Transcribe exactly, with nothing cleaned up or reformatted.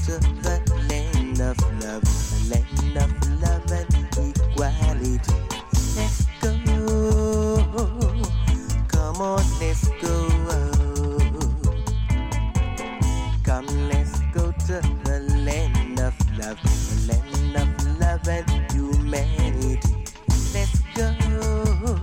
to the land of love, the land of love and equality. Let's go, come on, let's go. Come, let's go to the land of love.